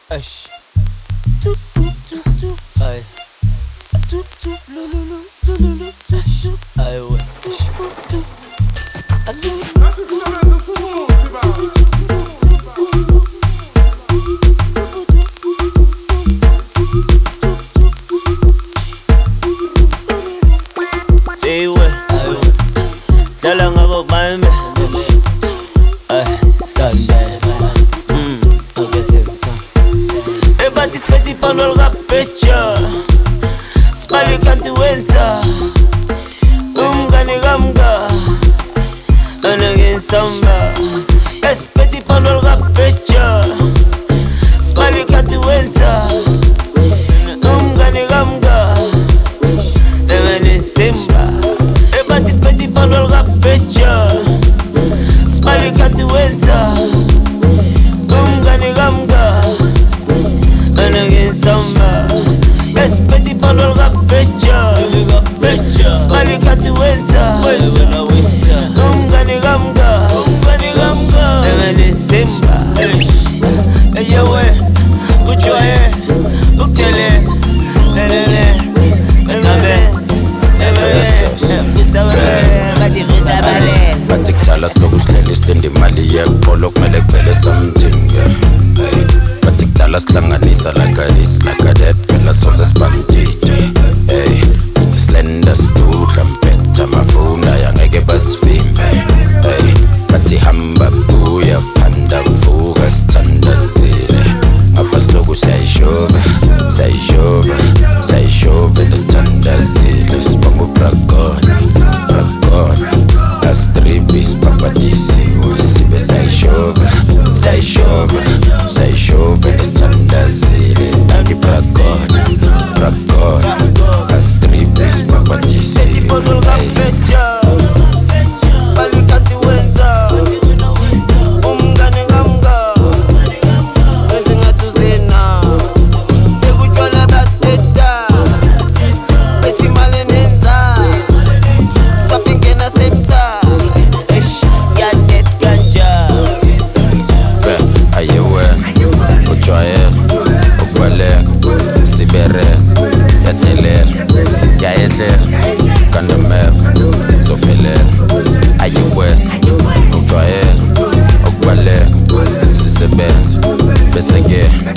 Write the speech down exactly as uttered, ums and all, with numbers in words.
Ash. Tu tu tu tu. Aye. Tu tu lu lu lu lu lu lu. Ash. Aye ouais. Ash. Tu. Hey ouais. Aye ouais. Tell ngabo baimbe. Aye. Sunday. Participate pano rap picture Spali kanti wenza Umgani gamga Anagin samba Espeti pano rap picture Spali kanti wenza Umgani gamga Deveni simba E participate pano rap picture Spali kanti wenza Umgani gamga Anagin samba Espeti pano rap picture Spali kati wenza Umgani gamga Deveni simba Eye we Uchoye Ukele Lelele Sabe Batik talas lokus lelis Dendi mali yepolo kumele kuvele something Batik talas hlanganisa like a this like a that Phela soze sibandide Hey Ithi slender sidudla mpetha mafuna yangeke basivimbe Hey Bathi hamba buya phanda vuka sithandazile Ngapha siloku siyayishova Siyayishova Siyayishova nesithandazile Sibonga uBrakon Brakon Astribi sipapatisiwe Sibe siyayishova Siyayishova Siyayishova nesithandazile Nangi Brakon Brakon Astribi sipapatisiwe Spali kati wenza Umgani gamga Ezingathu zina Ekutshwala bateta Bethi mali nenza Swap ingena semta Eish, yanet ganja Aye wena Ujwayele Ukubaleka Sibere Yadelela Yayedlela Kandameva Zophelela Aye wena Ujwayele Ukubaleka Sisebenza Bese ke